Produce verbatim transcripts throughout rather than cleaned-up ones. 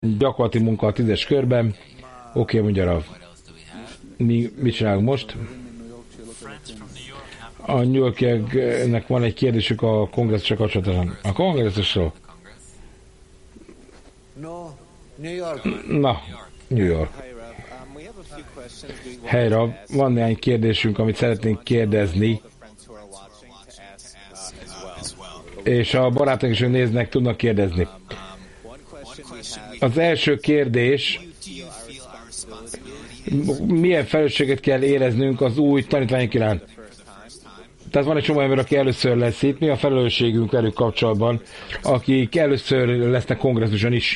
gyakorlati munka a tízes körben. Oké, okay, mondja Rav. Mi mit csinálunk most? A New Yorkieknek van egy kérdésük a kongresszusra kapcsolatosan. A kongresszusról? Na, New York. Hey Rav, van néhány kérdésünk, amit szeretnénk kérdezni, és a barátok is, hogy néznek, tudnak kérdezni. Az első kérdés, milyen felelősséget kell éreznünk az új tanítványok iránt? Tehát van egy csomó ember, aki először lesz itt, mi a felelősségünk velük kapcsolatban, akik először lesznek kongresszuson is?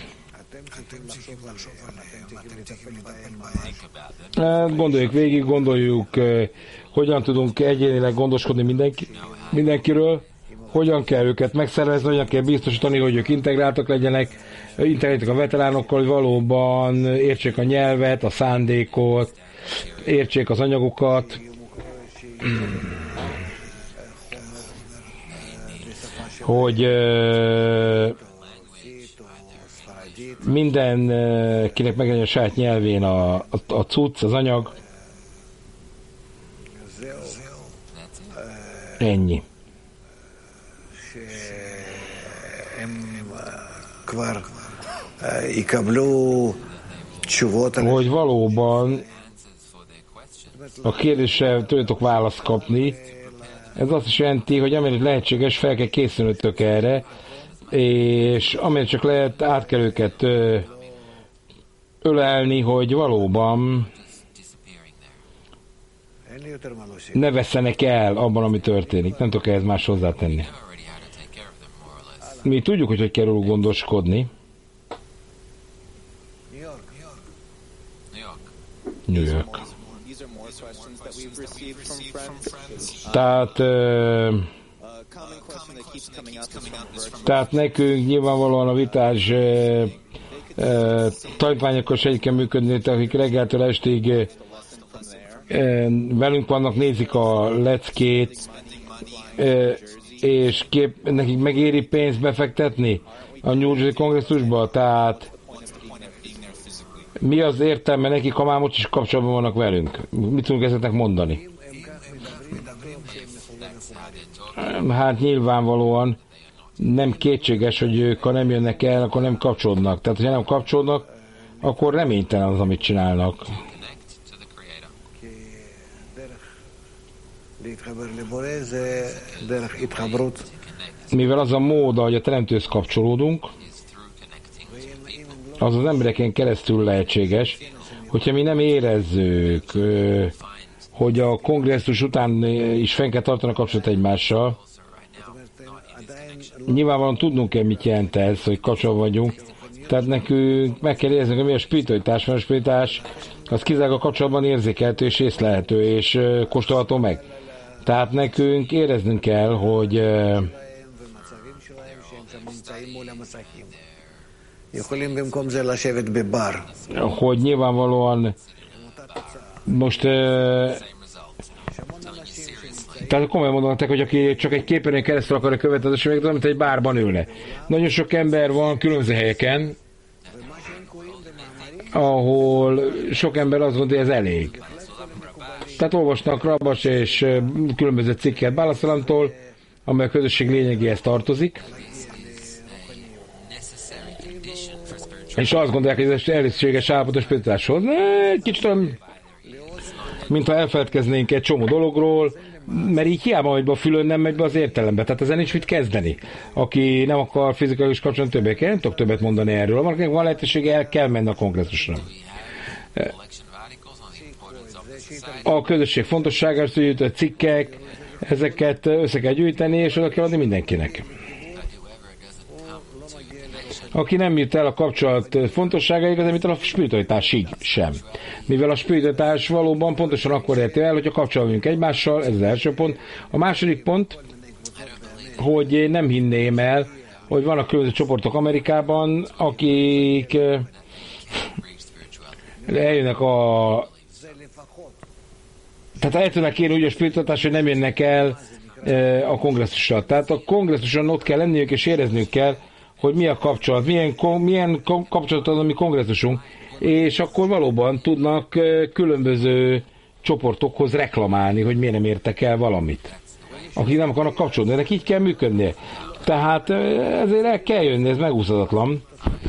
Gondoljuk végig, gondoljuk, hogyan tudunk egyénileg gondoskodni mindenki, mindenkiről, hogyan kell őket megszervezni, hogyan kell biztosítani, hogy ők integráltak legyenek, integráltak a veteránokkal, hogy valóban értsék a nyelvet, a szándékot, értsék az anyagokat, hogy mindenkinek meglegyen a saját nyelvén a, a, a cucc, az anyag. Ennyi. Hogy valóban a kérdésre tudjátok választ kapni. Ez azt is jelenti, hogy amelyre lehetséges, fel kell készülnöttök erre, és amelyre csak lehet, át kell őket ö, ölelni, hogy valóban ne vesszenek el abban, ami történik. Nem tudok ehhez más hozzátenni. Mi tudjuk, hogy hogy kell róluk gondoskodni. New York. Tehát, uh, tehát nekünk nyilvánvalóan a vitás uh, uh, tanítványokkal se kell működni, tehát akik reggeltől estig uh, uh, velünk vannak, nézik a leckét, uh, és kép, nekik megéri pénzt befektetni a New Jersey kongresszusba, tehát mi az értelme nekik, ha már most is kapcsolatban vannak velünk? Mit tudunk ezeknek mondani? Hát nyilvánvalóan nem kétséges, hogy ők, ha nem jönnek el, akkor nem kapcsolódnak. Tehát, ha nem kapcsolódnak, akkor reménytelen az, amit csinálnak. Mivel az a mód, ahogy a teremtőhöz kapcsolódunk, az az embereken keresztül lehetséges, hogyha mi nem érezzük, hogy a kongresszus után is fenn kell tartani a kapcsolat egymással, nyilvánvalóan tudnunk kell, mit jelent ez, hogy kapcsolatban vagyunk, tehát nekünk meg kell éreznünk, hogy mi a spiritualitás, mert a spiritualitás az kizárólag a kapcsolatban érzékelhető és észlelhető és kóstolható meg. Tehát nekünk éreznünk kell, hogy hogy nyilvánvalóan most tehát komolyan mondom nektek, hogy aki csak egy képernyőn keresztül akarja követni az eseményeket, mint egy bárban ülne. Nagyon sok ember van különböző helyeken, ahol sok ember azt gondolja, ez elég. Tehát olvasnak Rabas és különböző cikket Bálaszalamtól, amely a közösség lényegéhez tartozik, és azt gondolják, hogy ez elégséges állapot a spiritualitáshoz. Egy kicsit olyan, mintha elfeledkeznénk egy csomó dologról, mert így hiába megy be a fülön, nem megy be az értelembe. Tehát ezen nincs mit kezdeni. Aki nem akar fizikai kapcsolatban többet kell, nem tudok többet mondani erről. Valakinek van lehetősége, el kell menni a kongresszusra. A közösség fontosságára, hogy a cikkek, ezeket össze kell gyűjteni, és oda kell adni mindenkinek. Aki nem jut el a kapcsolat fontosságáig, az nem jut el a spiritualitásig sem. Mivel a spiritualitás valóban pontosan akkor érti el, hogyha kapcsolódunk egymással, ez az első pont. A második pont, hogy én nem hinném el, hogy vannak különböző csoportok Amerikában, akik eljönnek a... Tehát el tudnak kérni úgy a spiritualitás, hogy nem jönnek el a kongresszusra. Tehát a kongresszuson ott kell lenniük, és érezniük kell, hogy mi a kapcsolat, milyen, milyen kapcsolat az a mi kongresszusunk, és akkor valóban tudnak különböző csoportokhoz reklamálni, hogy miért nem értek el valamit. Akik nem akarnak kapcsolódni, ennek így kell működnie. Tehát ezért el kell jönni, ez megúszhatatlan.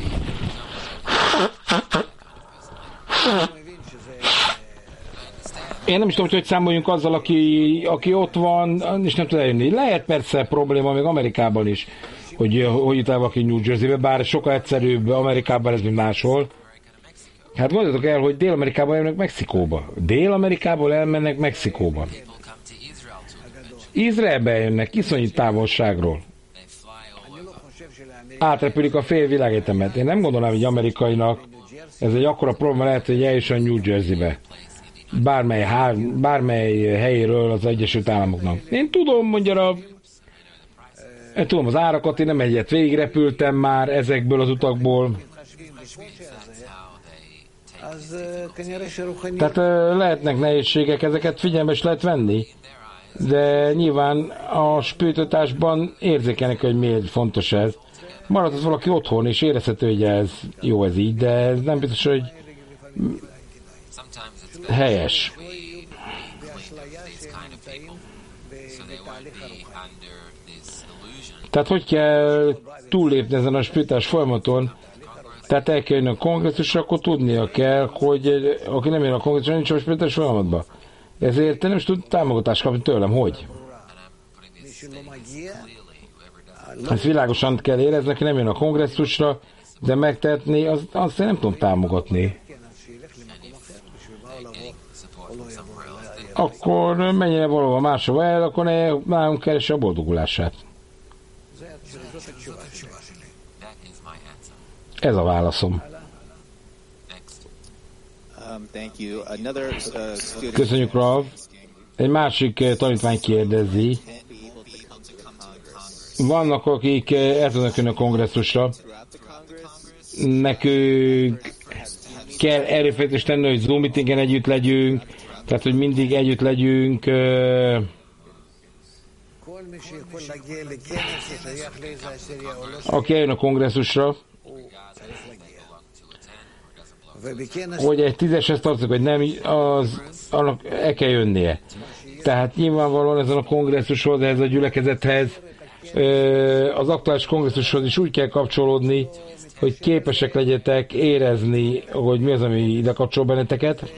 Én nem is tudom, hogy számoljunk azzal, aki, aki ott van, és nem tud eljönni. Lehet persze probléma még Amerikában is, hogy hogy jut el valaki New Jerseybe, bár sokkal egyszerűbb Amerikában ez, mint máshol. Hát gondoljatok el, hogy Dél-Amerikából elmennek Mexikóba. Dél-Amerikából elmennek Mexikóba. Izraelbe jönnek, iszonyú távolságról. Átrepülik a fél világegyetemet. Én nem gondolnám, hogy amerikainak ez egy akkora probléma lehet, hogy eljusson New Jerseybe. Bármely, há, bármely helyéről az Egyesült Államoknak. Én tudom, mondja a... Én tudom az árakat, én nem egyet végigrepültem már ezekből az utakból. Tehát lehetnek nehézségek, ezeket figyelme is lehet venni, de nyilván a spiritálásban érzékelnek, hogy miért fontos ez. Marad az valaki otthon, és érezhető, hogy ez jó ez így, de ez nem biztos, hogy helyes. Tehát hogy kell túllépni ezen a spiritálás folyamaton? Tehát el kell jönni a kongresszusra, akkor tudnia kell, hogy aki nem jön a kongresszusra, nincs a spiritálás folyamatban. Ezért nem is tud támogatást kapni tőlem. Hogy? Ezt világosan kell érezni, aki nem jön a kongresszusra, de megtehetni, az, azt én nem tudom támogatni. Akkor menjen valahol máshova el, akkor ne nálunk keresse a boldogulását. Ez a válaszom. Köszönjük, Rav. Egy másik tanítvány kérdezi. Vannak, akik el tudnak jönni a kongresszusra. Nekünk kell erőfeszítést tenni, hogy Zoom meetingen együtt legyünk, tehát, hogy mindig együtt legyünk. Aki eljön a kongresszusra, hogy egy tízeshez tartozik, hogy nem, az, annak el kell jönnie. Tehát nyilvánvalóan ezen a kongresszushoz, ehhez a gyülekezethez, az aktuális kongresszushoz is úgy kell kapcsolódni, hogy képesek legyetek érezni, hogy mi az, ami ide kapcsol benneteket.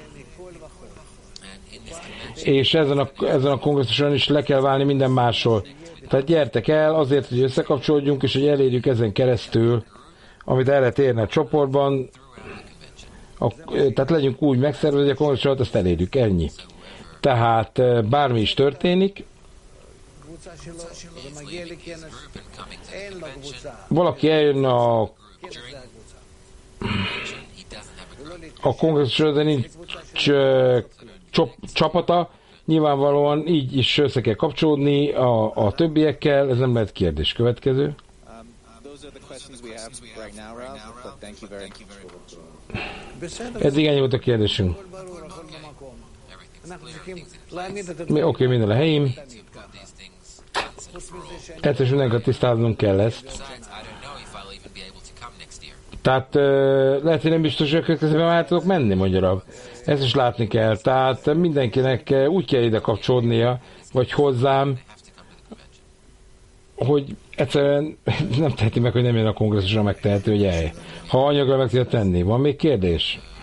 És ezen a, ezen a kongresszuson is le kell válni minden másról. Tehát gyertek el azért, hogy összekapcsolódjunk, és hogy elérjük ezen keresztül, amit el lehet érni a csoportban. A, tehát legyünk úgy megszervezve, hogy a kongresszusokat ezt elérjük, ennyi. Tehát bármi is történik, valaki eljön a a kongresszusra, de nincs csop, csapata, nyilvánvalóan így is össze kell kapcsolódni a, a többiekkel, ez nem lehet kérdés. Következő. Eddig ennyi volt a kérdésünk. Oké, okay, minden a helyén. Egyszer is mindenket tisztáznunk kell ezt. Tehát lehet, hogy nem biztos, hogy a következőben már tudok menni, mondja. Ezt is látni kell. Tehát mindenkinek úgy kell ide kapcsolódnia, vagy hozzám, hogy egyszerűen nem teheti meg, hogy nem jön a kongresszusra, megtehető, hogy eljön. Ha anyagra meg tudja tenni. Van még kérdés?